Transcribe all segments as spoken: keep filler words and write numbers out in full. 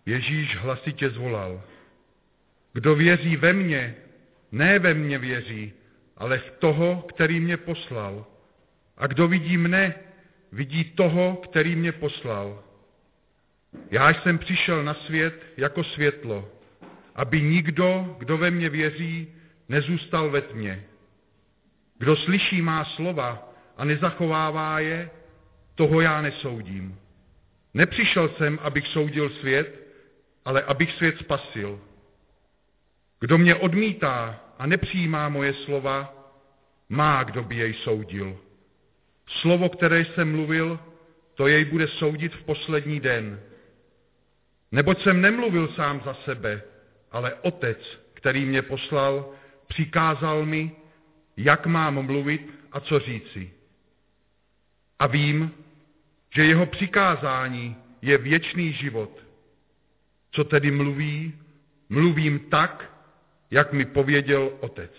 Ježíš hlasitě zvolal: Kdo věří ve mě, ne ve mě věří, ale v toho, který mě poslal. A kdo vidí mne, vidí toho, který mě poslal. Já jsem přišel na svět jako světlo, aby nikdo, kdo ve mě věří, nezůstal ve tmě. Kdo slyší má slova a nezachovává je, toho já nesoudím. Nepřišel jsem, abych soudil svět, ale abych svět spasil. Kdo mě odmítá a nepřijímá moje slova, má, kdo by jej soudil. Slovo, které jsem mluvil, to jej bude soudit v poslední den. Neboť jsem nemluvil sám za sebe, ale Otec, který mě poslal, přikázal mi, jak mám mluvit a co říci. A vím, že jeho přikázání je věčný život. Co tedy mluví, mluvím tak, jak mi pověděl Otec.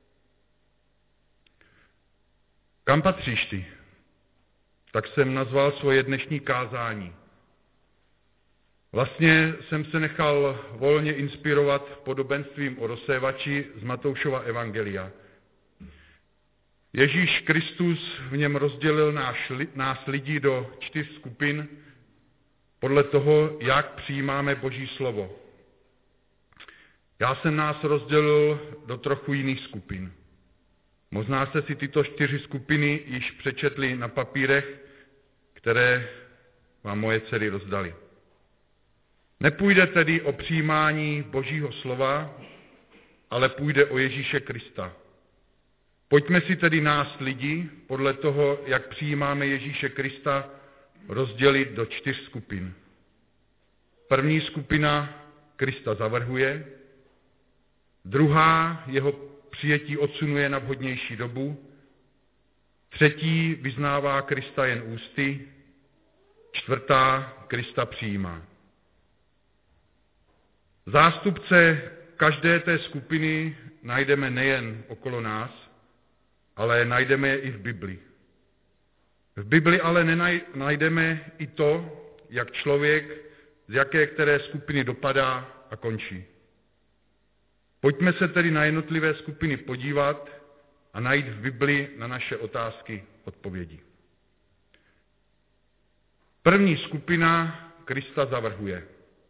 Kam patříš ty? Tak jsem nazval svoje dnešní kázání. Vlastně jsem se nechal volně inspirovat podobenstvím o rozsévači z Matoušova evangelia. Ježíš Kristus v něm rozdělil náš, nás lidí do čtyř skupin podle toho, jak přijímáme Boží slovo. Já jsem nás rozdělil do trochu jiných skupin. Možná jste si tyto čtyři skupiny již přečetli na papírech, které vám moje dcery rozdali. Nepůjde tedy o přijímání Božího slova, ale půjde o Ježíše Krista. Pojďme si tedy nás lidi, podle toho, jak přijímáme Ježíše Krista, rozdělit do čtyř skupin. První skupina Krista zavrhuje, druhá jeho přijetí odsunuje na vhodnější dobu, třetí vyznává Krista jen ústy, čtvrtá Krista přijímá. Zástupce každé té skupiny najdeme nejen okolo nás, ale najdeme je i v Bibli. V Bibli ale nenajdeme i to, jak člověk z jaké které skupiny dopadá a končí. Pojďme se tedy na jednotlivé skupiny podívat a najít v Bibli na naše otázky odpovědi. První skupina Krista zavrhuje.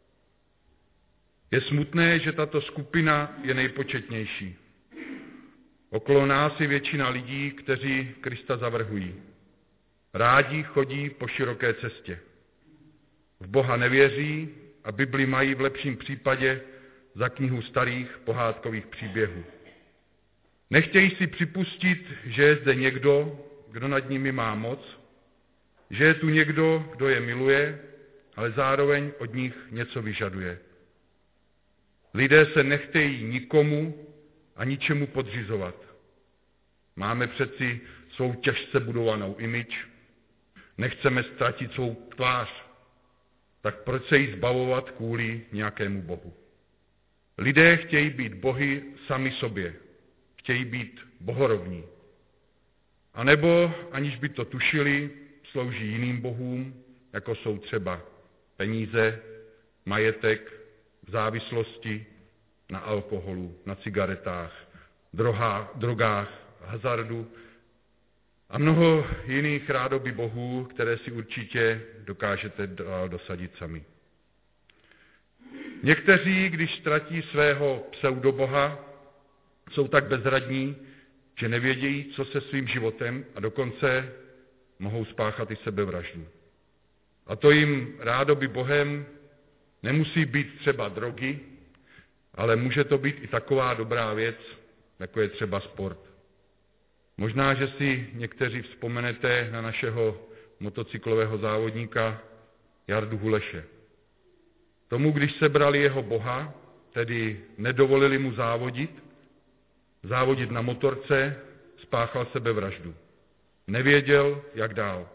Je smutné, že tato skupina je nejpočetnější. Okolo nás je většina lidí, kteří Krista zavrhují. Rádi chodí po široké cestě. V Boha nevěří a Bibli mají v lepším případě za knihu starých pohádkových příběhů. Nechtějí si připustit, že je zde někdo, kdo nad nimi má moc, že je tu někdo, kdo je miluje, ale zároveň od nich něco vyžaduje. Lidé se nechtějí nikomu a ničemu podřizovat. Máme přeci svou těžce budovanou image, nechceme ztratit svou tvář, tak proč se jí zbavovat kvůli nějakému bohu? Lidé chtějí být bohy sami sobě, chtějí být bohorovní. A nebo, aniž by to tušili, slouží jiným bohům, jako jsou třeba peníze, majetek, závislosti na alkoholu, na cigaretách, droha, drogách, hazardu a mnoho jiných rádoby bohů, které si určitě dokážete dosadit sami. Někteří, když ztratí svého pseudoboha, jsou tak bezradní, že nevědějí, co se svým životem a dokonce mohou spáchat i sebevraždu. A to jim rádoby bohem nemusí být třeba drogy, ale může to být i taková dobrá věc, jako je třeba sport. Možná, že si někteří vzpomenete na našeho motocyklového závodníka Jardu Huleše. Tomu, když sebrali jeho boha, tedy nedovolili mu závodit, závodit na motorce, spáchal sebevraždu. Nevěděl, jak dál.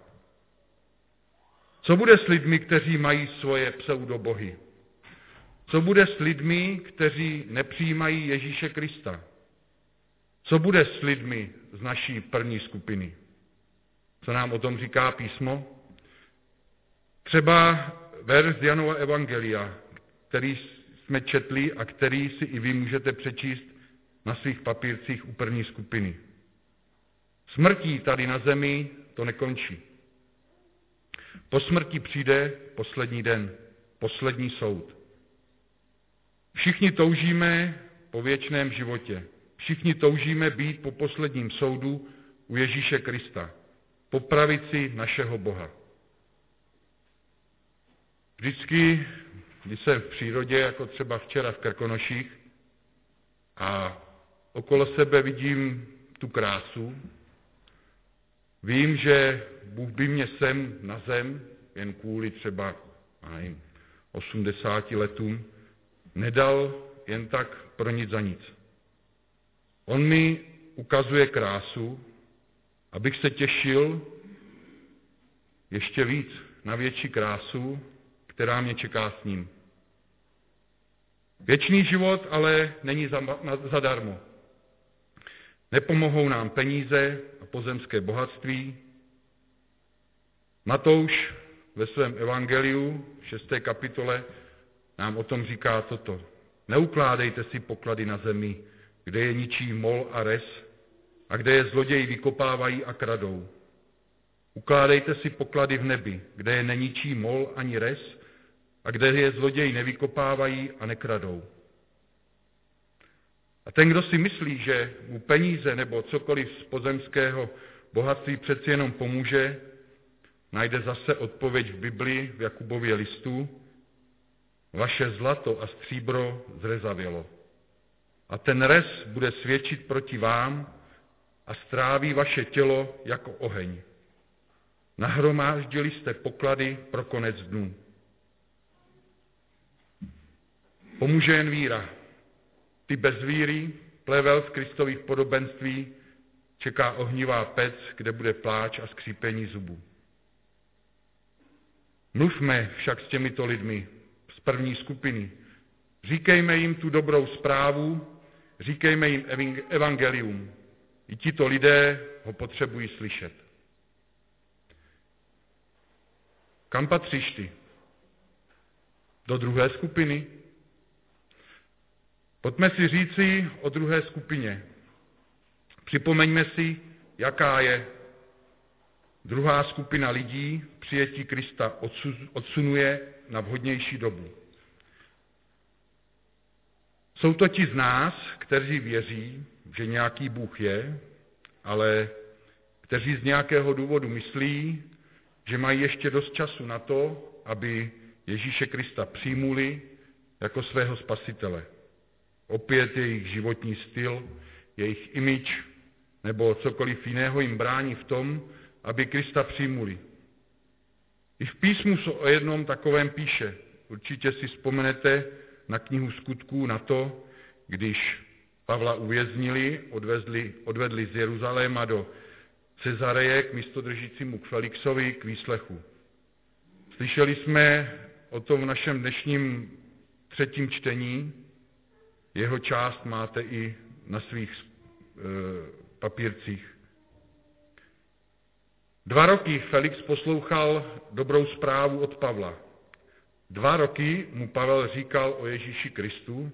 Co bude s lidmi, kteří mají svoje pseudobohy? Co bude s lidmi, kteří nepřijímají Ježíše Krista? Co bude s lidmi z naší první skupiny? Co nám o tom říká písmo? Třeba verš z Janova evangelia, který jsme četli a který si i vy můžete přečíst na svých papírcích u první skupiny. Smrtí tady na zemi to nekončí. Po smrti přijde poslední den, poslední soud. Všichni toužíme po věčném životě. Všichni toužíme být po posledním soudu u Ježíše Krista, po pravici našeho Boha. Vždycky, když jsem v přírodě, jako třeba včera v Krkonoších, a okolo sebe vidím tu krásu, vím, že Bůh by mě sem na zem, jen kvůli třeba nevím, osmdesáti letům, nedal jen tak pro nic za nic. On mi ukazuje krásu, abych se těšil ještě víc na větší krásu, která mě čeká s ním. Věčný život ale není zadarmo. Nepomohou nám peníze a pozemské bohatství. Matouš ve svém evangeliu v šesté kapitole nám o tom říká toto. Neukládejte si poklady na zemi, kde je ničí mol a res a kde je zloději vykopávají a kradou. Ukládejte si poklady v nebi, kde je neničí mol ani res a kde je zloději nevykopávají a nekradou. A ten, kdo si myslí, že mu peníze nebo cokoliv z pozemského bohatství přeci jenom pomůže, najde zase odpověď v Biblii v Jakubově listu. Vaše zlato a stříbro zrezavělo. A ten res bude svědčit proti vám a stráví vaše tělo jako oheň. Nahromáždili jste poklady pro konec dnů. Pomůže jen víra. Ty bez víry, plevel v Kristových podobenství, čeká ohnivá pec, kde bude pláč a skřípení zubů. Mluvme však s těmito lidmi z první skupiny. Říkejme jim tu dobrou zprávu, říkejme jim evangelium. I tito lidé ho potřebují slyšet. Kam patříš ty? Do druhé skupiny? Pojďme si říci o druhé skupině. Připomeňme si, jaká je druhá skupina lidí, přijetí Krista odsunuje na vhodnější dobu. Jsou to ti z nás, kteří věří, že nějaký Bůh je, ale kteří z nějakého důvodu myslí, že mají ještě dost času na to, aby Ježíše Krista přijmuli jako svého spasitele. Opět jejich životní styl, jejich image nebo cokoliv jiného jim brání v tom, aby Krista přijmuli. I v písmu se o jednom takovém píše. Určitě si vzpomenete na knihu Skutků, na to, když Pavla uvěznili, odvezli, odvedli z Jeruzaléma do Cezareje k místodržícímu k Felixovi k výslechu. Slyšeli jsme o tom v našem dnešním třetím čtení. Jeho část máte i na svých e, papírcích. Dva roky Felix poslouchal dobrou zprávu od Pavla. Dva roky mu Pavel říkal o Ježíši Kristu,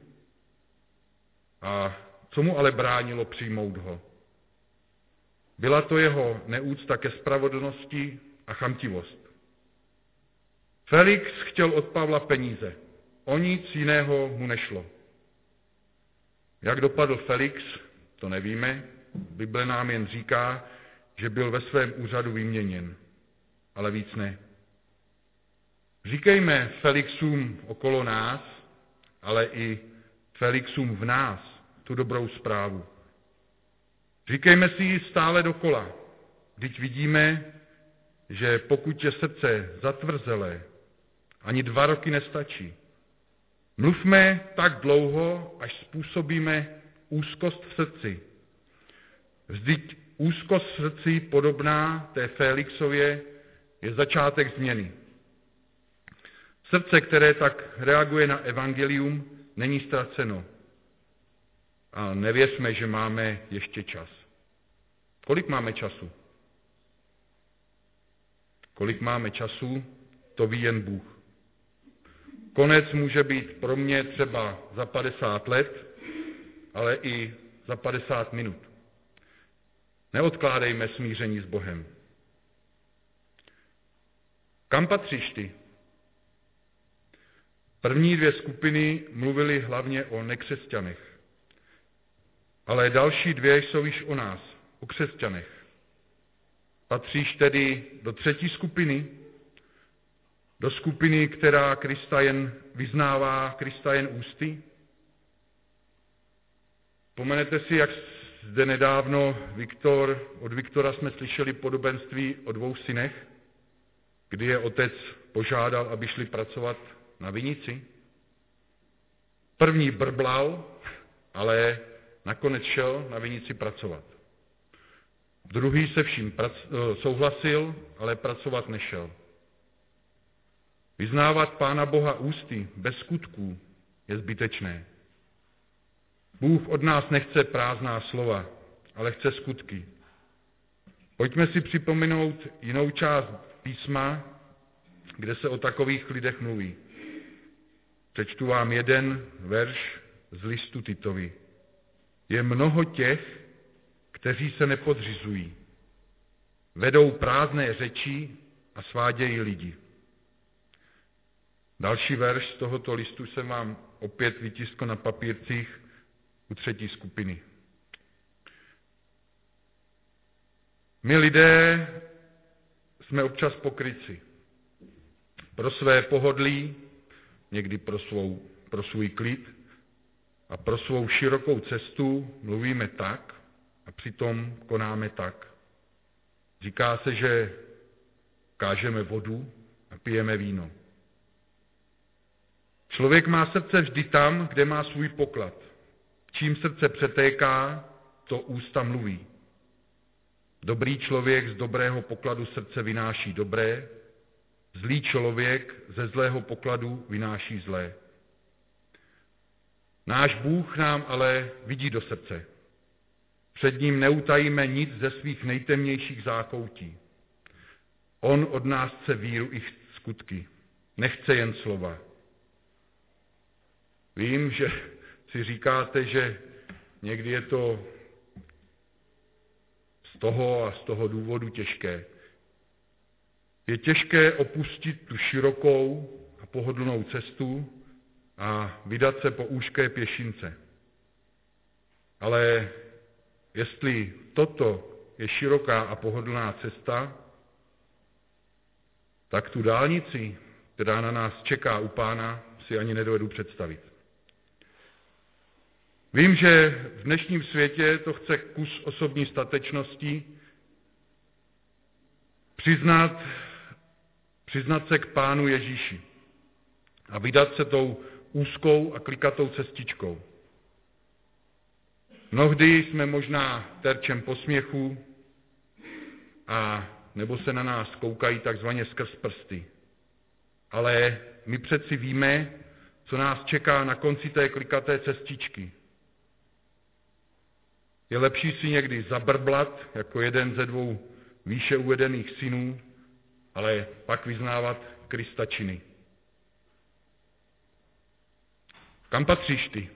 a co mu ale bránilo přijmout ho? Byla to jeho neúcta ke spravedlnosti a chamtivost. Felix chtěl od Pavla peníze. O nic jiného mu nešlo. Jak dopadl Felix, to nevíme. Bible nám jen říká, že byl ve svém úřadu vyměněn. Ale víc ne. Říkejme Felixům okolo nás, ale i Felixům v nás tu dobrou zprávu. Říkejme si ji stále dokola, vždyť vidíme, že pokud je srdce zatvrzelé, ani dva roky nestačí. Mluvme tak dlouho, až způsobíme úzkost v srdci. Vždyť úzkost v srdci podobná té Felixově je začátek změny. Srdce, které tak reaguje na evangelium, není ztraceno. A nevěřme, že máme ještě čas. Kolik máme času? Kolik máme času, to ví jen Bůh. Konec může být pro mě třeba za padesát let, ale i za padesát minut. Neodkládejme smíření s Bohem. Kam patříš ty? První dvě skupiny mluvily hlavně o nekřesťanech, ale další dvě jsou již o nás, o křesťanech. Patříš tedy do třetí skupiny, do skupiny, která Krista jen vyznává, Krista jen ústy? Vzpomenete si, jak zde nedávno Viktor, od Viktora jsme slyšeli podobenství o dvou synech, kdy je otec požádal, aby šli pracovat na vinici. První brblal, ale nakonec šel na vinici pracovat. Druhý se vším prac- souhlasil, ale pracovat nešel. Vyznávat Pána Boha ústy bez skutků je zbytečné. Bůh od nás nechce prázdná slova, ale chce skutky. Pojďme si připomenout jinou část písma, kde se o takových lidech mluví. Přečtu vám jeden verš z listu Titovi. Je mnoho těch, kteří se nepodřizují, vedou prázdné řeči a svádějí lidi. Další verš z tohoto listu jsem vám opět vytiskl na papírcích u třetí skupiny. My lidé jsme občas pokrytci. Pro své pohodlí, někdy pro, svou, pro svůj klid a pro svou širokou cestu mluvíme tak a přitom konáme tak. Říká se, že kážeme vodu a pijeme víno. Člověk má srdce vždy tam, kde má svůj poklad. Čím srdce přetéká, to ústa mluví. Dobrý člověk z dobrého pokladu srdce vynáší dobré, zlý člověk ze zlého pokladu vynáší zlé. Náš Bůh nám ale vidí do srdce. Před ním neutajíme nic ze svých nejtemnějších zákoutí. On od nás chce víru i skutky. Nechce jen slova. Vím, že si říkáte, že někdy je to z toho a z toho důvodu těžké. Je těžké opustit tu širokou a pohodlnou cestu a vydat se po úzké pěšince. Ale jestli toto je široká a pohodlná cesta, tak tu dálnici, která na nás čeká u Pána, si ani nedovedu představit. Vím, že v dnešním světě to chce kus osobní statečnosti přiznat, přiznat se k Pánu Ježíši a vydat se tou úzkou a klikatou cestičkou. Mnohdy jsme možná terčem posměchu a nebo se na nás koukají takzvaně skrz prsty. Ale my přeci víme, co nás čeká na konci té klikaté cestičky. Je lepší si někdy zabrblat jako jeden ze dvou výše uvedených synů, ale pak vyznávat Krista činy. Kam patříš ty?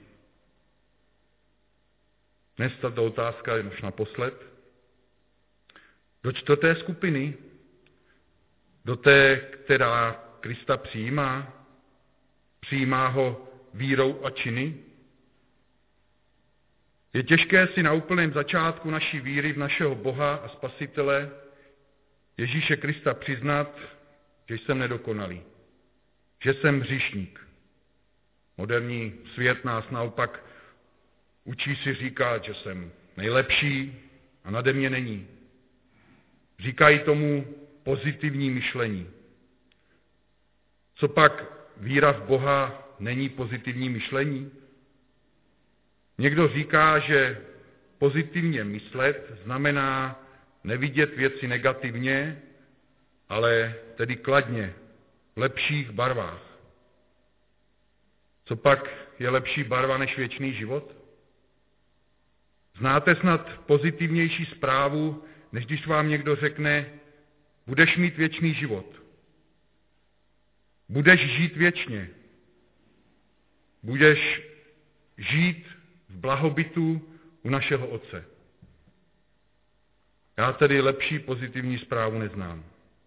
Dnes tato otázka je už naposled. Do čtvrté skupiny? Do té, která Krista přijímá? Přijímá ho vírou a činy? Je těžké si na úplném začátku naší víry v našeho Boha a Spasitele Ježíše Krista přiznat, že jsem nedokonalý, že jsem hříšník. Moderní svět nás naopak učí si říkat, že jsem nejlepší a nade mě není. Říkají tomu pozitivní myšlení. Co pak víra v Boha není pozitivní myšlení? Někdo říká, že pozitivně myslet znamená nevidět věci negativně, ale tedy kladně, v lepších barvách. Co pak je lepší barva než věčný život? Znáte snad pozitivnější zprávu, než když vám někdo řekne, budeš mít věčný život. Budeš žít věčně. budeš žít v blahobytu u našeho Otce. Já tedy lepší pozitivní zprávu neznám.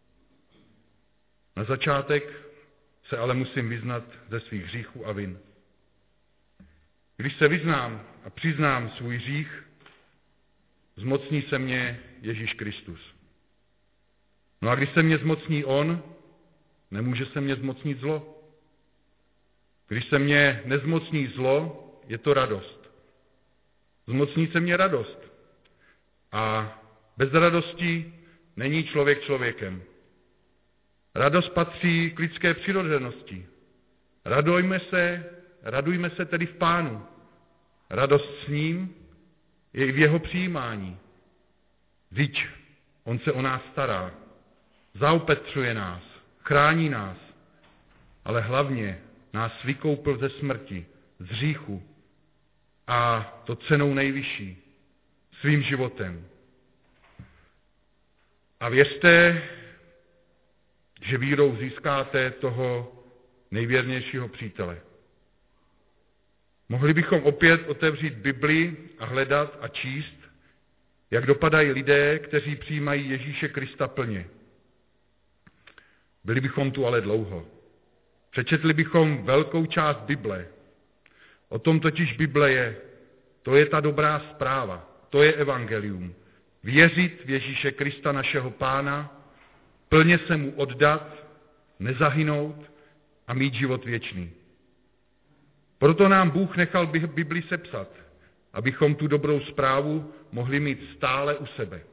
Na začátek se ale musím vyznat ze svých hříchů a vin. Když se vyznám a přiznám svůj hřích, zmocní se mě Ježíš Kristus. No a když se mě zmocní on, nemůže se mě zmocnit zlo. Když se mě nezmocní zlo, je to radost. Zmocní se mě radost. A bez radosti není člověk člověkem. Radost patří k lidské přirozenosti. Radujme se, radujme se tedy v Pánu. Radost s ním je i v jeho přijímání. Vždyť on se o nás stará, zaopatřuje nás, chrání nás, ale hlavně nás vykoupil ze smrti, z hříchu a to cenou nejvyšší, svým životem. A věřte, že vírou získáte toho nejvěrnějšího přítele. Mohli bychom opět otevřít Bibli a hledat a číst, jak dopadají lidé, kteří přijímají Ježíše Krista plně. Byli bychom tu ale dlouho. Přečetli bychom velkou část Bible. O tom totiž Bible je. To je ta dobrá zpráva. To je evangelium. Věřit v Ježíše Krista našeho Pána, plně se mu oddat, nezahynout a mít život věčný. Proto nám Bůh nechal Bibli sepsat, abychom tu dobrou zprávu mohli mít stále u sebe.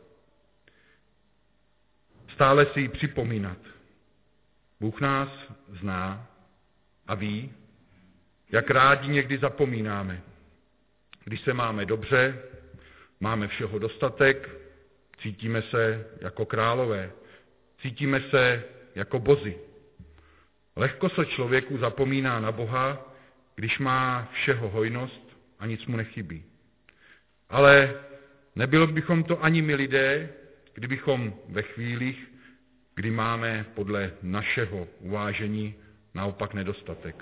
Stále si ji připomínat. Bůh nás zná a ví, jak rádi někdy zapomínáme. Když se máme dobře, máme všeho dostatek, cítíme se jako králové, cítíme se jako bozi. Lehko se člověku zapomíná na Boha, když má všeho hojnost a nic mu nechybí. Ale nebylo bychom to ani my lidé, kdybychom ve chvílích, kdy máme podle našeho uvážení naopak nedostatek.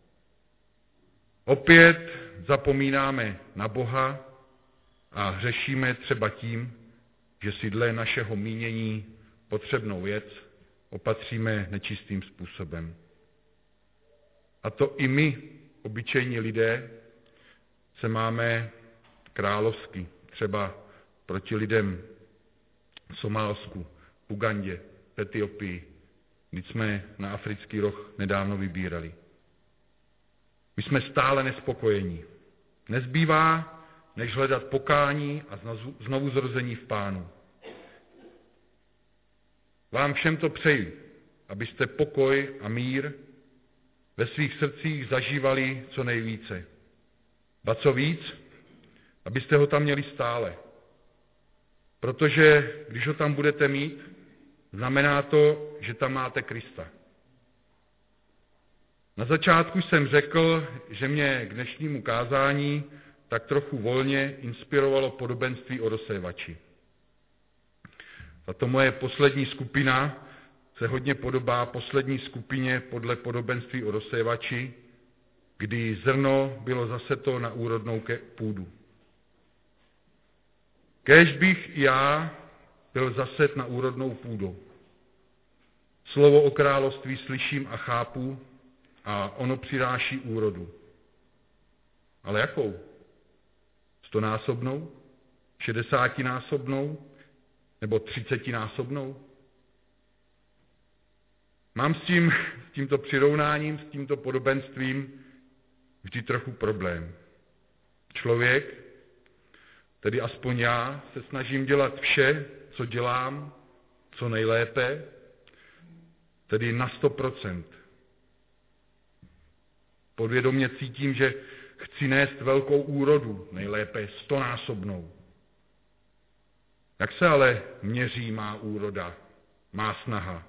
Opět zapomínáme na Boha a hřešíme třeba tím, že si dle našeho mínění potřebnou věc opatříme nečistým způsobem. A to i my, obyčejní lidé, se máme královsky, třeba proti lidem v Somálsku, v Ugandě, v Etiopii, když jsme na africký roh nedávno vybírali. My jsme stále nespokojení. Nezbývá, než hledat pokání a znovu zrození v Pánu. Vám všem to přeji, abyste pokoj a mír ve svých srdcích zažívali co nejvíce. Ba co víc, abyste ho tam měli stále. Protože když ho tam budete mít, znamená to, že tam máte Krista. Na začátku jsem řekl, že mě k dnešnímu kázání tak trochu volně inspirovalo podobenství o rozsévači. Tato moje poslední skupina se hodně podobá poslední skupině podle podobenství o rozsévači, kdy zrno bylo zaseto na úrodnou půdu. Kéž bych i já byl zaset na úrodnou půdu. Slovo o království slyším a chápu a ono přináší úrodu. Ale jakou? Stonásobnou? Šedesátinásobnou? Nebo třicetinásobnou? Mám s tím, s tímto přirovnáním, s tímto podobenstvím vždy trochu problém. Člověk, tedy aspoň já, se snažím dělat vše, co dělám, co nejlépe, tedy na sto procent. Podvědomě cítím, že chci nést velkou úrodu, nejlépe stonásobnou. Jak se ale měří má úroda, má snaha?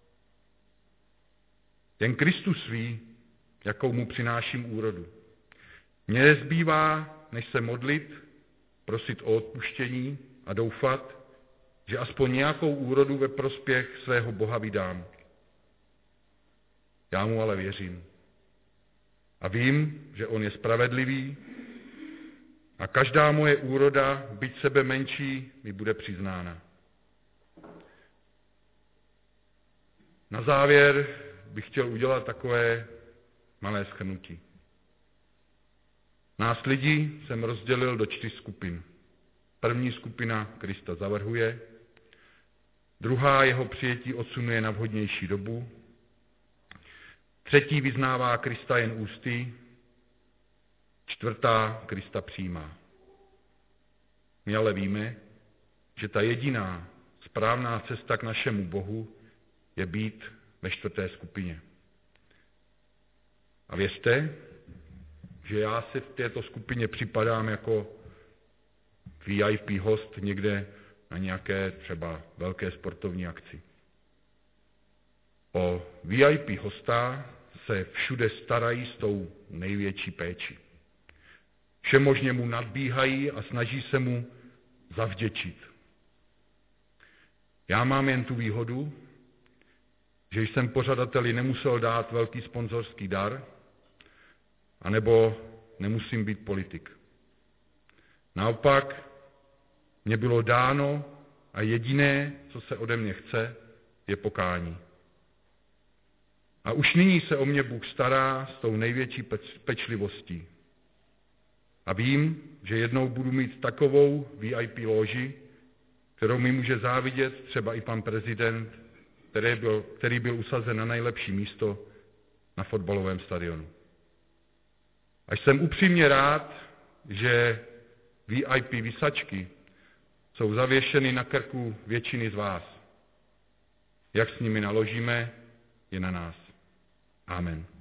Jen Kristus ví, jakou mu přináším úrodu. Mně nezbývá, než se modlit, prosit o odpuštění a doufat, že aspoň nějakou úrodu ve prospěch svého Boha vydám. Já mu ale věřím. A vím, že on je spravedlivý a každá moje úroda, byť sebe menší, mi bude přiznána. Na závěr bych chtěl udělat takové malé shrnutí. Nás lidí jsem rozdělil do čtyř skupin. První skupina Krista zavrhuje, druhá jeho přijetí odsunuje na vhodnější dobu, třetí vyznává Krista jen ústy, čtvrtá Krista přijímá. My ale víme, že ta jediná správná cesta k našemu Bohu je být ve čtvrté skupině. A věřte, že já si v této skupině připadám jako V I P host někde na nějaké třeba velké sportovní akci. O V I P hosta se všude starají s tou největší péči. Všemožně mu nadbíhají a snaží se mu zavděčit. Já mám jen tu výhodu, že jsem pořadateli nemusel dát velký sponzorský dar, anebo nemusím být politik. Naopak, mně bylo dáno a jediné, co se ode mě chce, je pokání. A už nyní se o mě Bůh stará s tou největší pečlivostí. A vím, že jednou budu mít takovou V I P loži, kterou mi může závidět třeba i pan prezident, který byl, který byl usazen na nejlepší místo na fotbalovém stadionu. A jsem upřímně rád, že V I P visačky jsou zavěšeny na krku většiny z vás. Jak s nimi naložíme, je na nás. Amen.